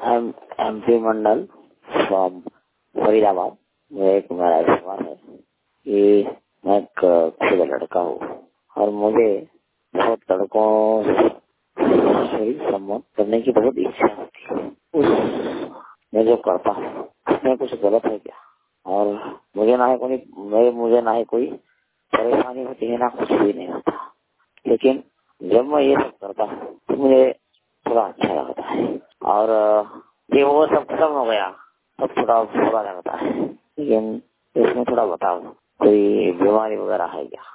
MP Mandal from Faridabad. मेरा सवाल है कि मैं एक खुद लड़का हूँ और मुझे बहुत लड़कों से संबंध करने की बहुत इच्छा होती है। उस मैं जो करता हूँ उसमें कुछ गलत है क्या? और मुझे ना ही कोई परेशानी होती है, ना कुछ भी नहीं होता। लेकिन जब मैं ये सब करता हूँ तो मुझे थोड़ा अच्छा लगता है और ये वो सब खत्म हो गया तब थोड़ा बुरा लगता है। लेकिन इसमें थोड़ा बताओ, कोई बीमारी वगैरह है क्या?